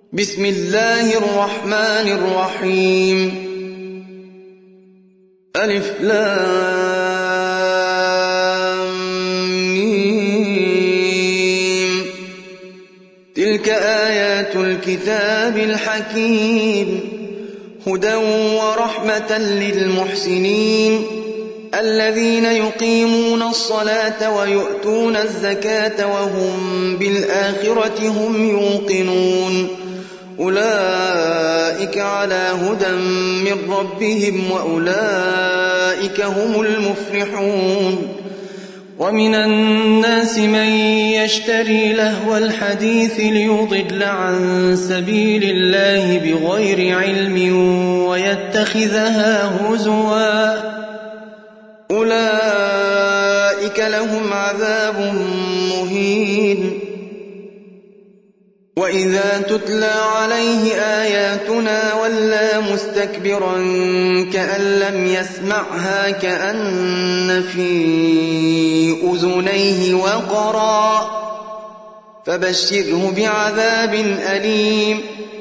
بسم الله الرحمن الرحيم ألف لام ميم تلك آيات الكتاب الحكيم هدى ورحمة للمحسنين الذين يقيمون الصلاة ويؤتون الزكاة وهم بالآخرة هم يوقنون أولئك على هدى من ربهم وأولئك هم المفلحون ومن الناس من يشتري لهو الحديث ليضل عن سبيل الله بغير علم ويتخذها هزوا أولئك لهم عذاب مهين وإذا تتلى عليه آياتنا ولى مستكبرا كأن لم يسمعها كأن في أذنيه وقرا فبشره بعذاب أليم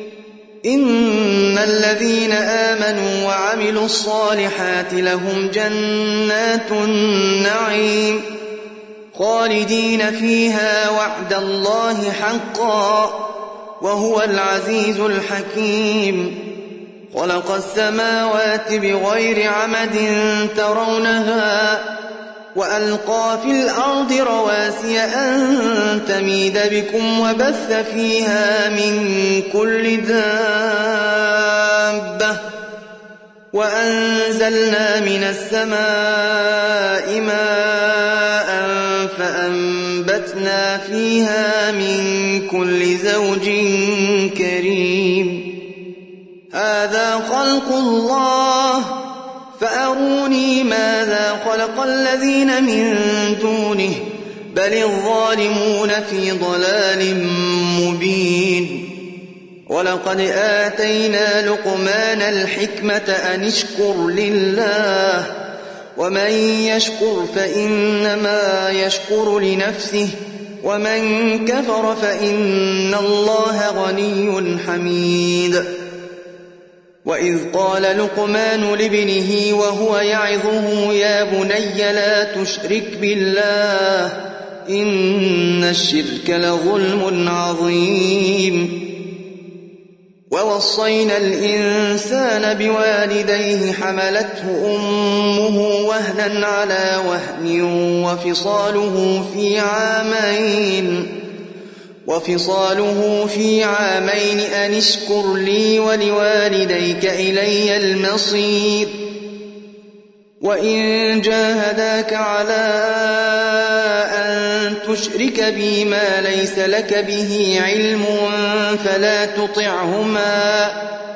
إن الذين آمنوا وعملوا الصالحات لهم جنات النعيم خالدين فيها وعد الله حقا وهو العزيز الحكيم خلق السماوات بغير عمد ترونها وألقى في الأرض رواسي أن تميد بكم وبث فيها من كل دابة وأنزلنا من السماء ماء فأنبتنا فيها من كل زوج كريم هذا خلق الله فأروني ماذا خلق الذين من دونه بل الظالمون في ضلال مبين ولقد آتينا لقمان الحكمة أن اشكر لله ومن يشكر فإنما يشكر لنفسه ومن كفر فإن الله غني حميد وإذ قال لقمان لابنه وهو يعظه يا بني لا تشرك بالله إن الشرك لظلم عظيم ووصينا الإنسان بوالديه حملته أمه وهنا على وهن وفصاله في عامين أن اشكر لي ولوالديك إلي المصير وإن جاهداك على أن تشرك بي ما ليس لك به علم فلا تطعهما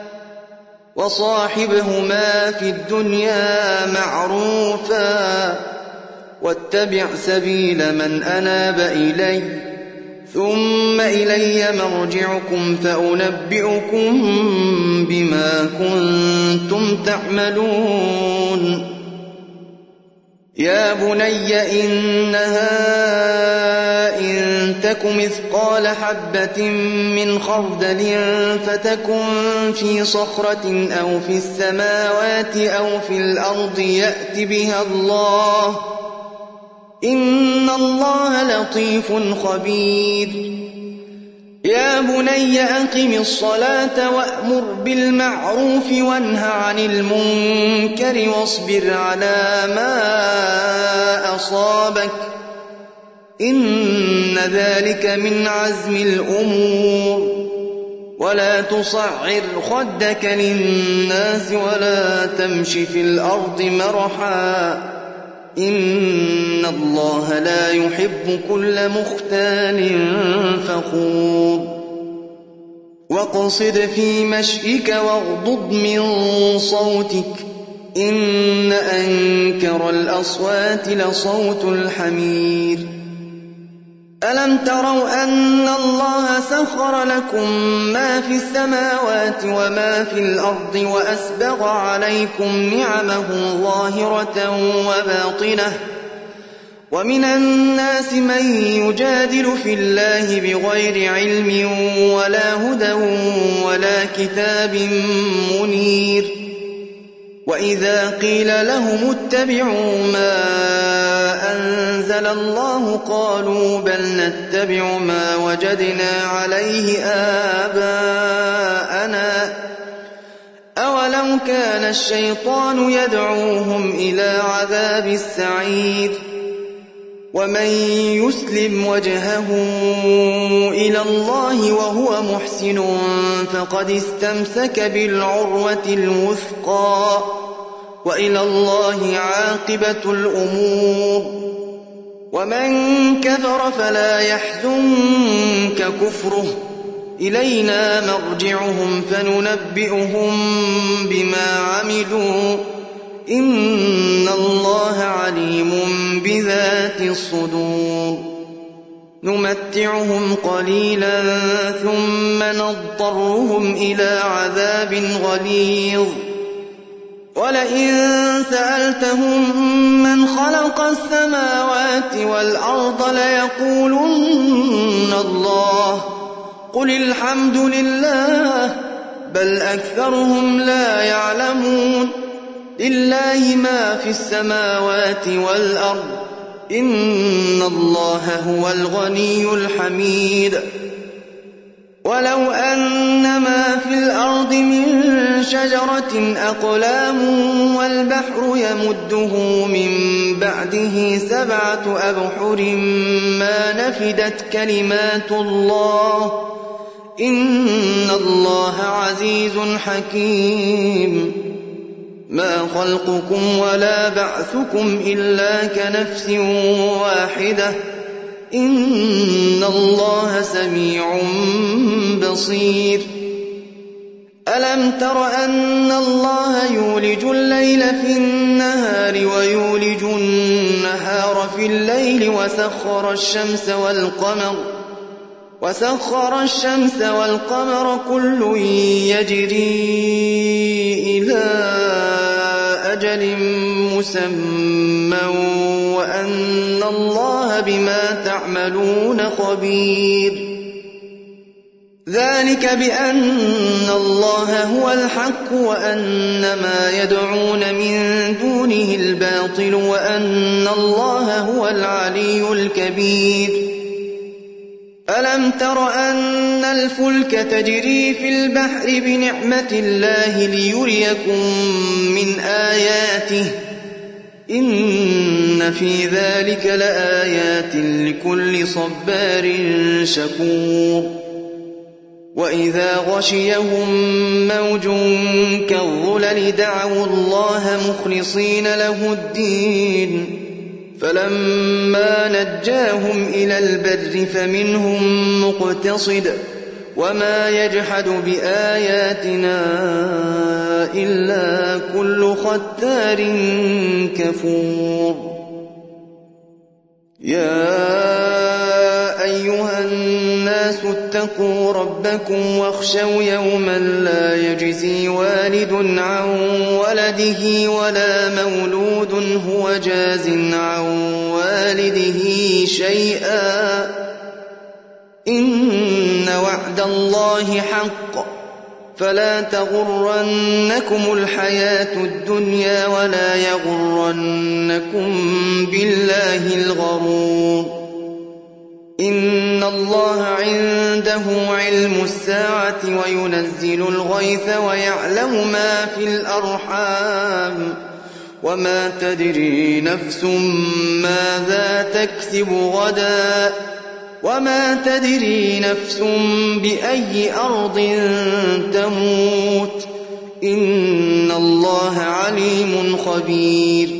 وصاحبهما في الدنيا معروفا واتبع سبيل من أناب إلي ثم إلي مرجعكم فأنبئكم بما كنتم تعملون يا بني إنها إن تك مثقال حبة من خردل فتكن في صخرة أو في السماوات أو في الأرض يأت بها الله إن الله لطيف خبير يا بني أقم الصلاة وأمر بالمعروف وانه عن المنكر واصبر على ما أصابك إن ذلك من عزم الأمور ولا تصعر خدك للناس ولا تمش في الأرض مرحا إن الله لا يحب كل مختال فخور واقصد في مشيك واغضض من صوتك إن أنكر الأصوات لصوت الحمير ألم تروا أن الله سخر لكم ما في السماوات وما في الأرض وأسبغ عليكم نعمه ظاهرة وباطنة ومن الناس من يجادل في الله بغير علم ولا هدى كتاب منير. وإذا قيل لهم اتبعوا ما أنزل الله قالوا بل نتبع ما وجدنا عليه آباءنا أولو كان الشيطان يدعوهم إلى عذاب السعير. ومن يسلم وجهه إلى الله وهو محسن فقد استمسك بالعروة الوثقى وإلى الله عاقبة الأمور. ومن كفر فلا يحزنك كفره إلينا مرجعهم فننبئهم بما عملوا إن الله عليم بذات الصدور. نمتعهم قليلا ثم نضطرهم إلى عذاب غليظ. ولئن سألتهم من خلق السماوات والأرض ليقولن الله قل الحمد لله بل أكثرهم لا يعلمون. لله ما في السماوات والأرض إن الله هو الغني الحميد. ولو أن ما في الأرض من شجرة أقلام والبحر يمده من بعده 7 أبحر ما نفدت كلمات الله إن الله عزيز حكيم. ما خلقكم ولا بعثكم إلا كنفس واحدة إن الله سميع بصير. ألم تر أن الله يولج الليل في النهار ويولج النهار في الليل وسخر الشمس والقمر كل يجري إلى أجل مسمى وأن الله بما تعملون خبير. ذلك بأن الله هو الحق وأن ما يدعون من دونه الباطل وأن الله هو العلي الكبير. ألم تر أن الفلك تجري في البحر بنعمة الله ليريكم من آياته إن في ذلك لآيات لكل صبار شكور. وإذا غشيهم موج كالظلل دعوا الله مخلصين له الدين فلما نجاهم إلى البر فمنهم مقتصد وما يجحد بآياتنا إلا كل ختار كفور. يا أيها الناس اتقوا ربكم واخشوا يوما لا يجزي والد عن ولده ولا مولود هو جاز عن والده شيئا إن وعد الله حق فلا تغرنكم الحياة الدنيا ولا يغرنكم بالله الغرور. إن الله عنده علم الساعة وينزل الغيث ويعلم ما في الأرحام وما تدري نفس ماذا تكسب غدا وما تدري نفس بأي أرض تموت إن الله عليم خبير.